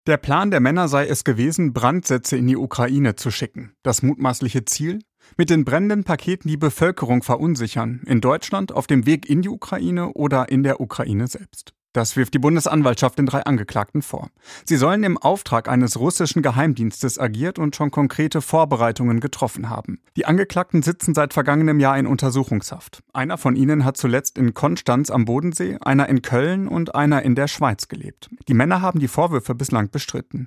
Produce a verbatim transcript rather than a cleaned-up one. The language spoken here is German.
Der Plan der Männer sei es gewesen, Brandsätze in die Ukraine zu schicken. Das mutmaßliche Ziel? Mit den brennenden Paketen die Bevölkerung verunsichern. In Deutschland, auf dem Weg in die Ukraine oder in der Ukraine selbst. Das wirft die Bundesanwaltschaft den drei Angeklagten vor. Sie sollen im Auftrag eines russischen Geheimdienstes agiert und schon konkrete Vorbereitungen getroffen haben. Die Angeklagten sitzen seit vergangenem Jahr in Untersuchungshaft. Einer von ihnen hat zuletzt in Konstanz am Bodensee, einer in Köln und einer in der Schweiz gelebt. Die Männer haben die Vorwürfe bislang bestritten.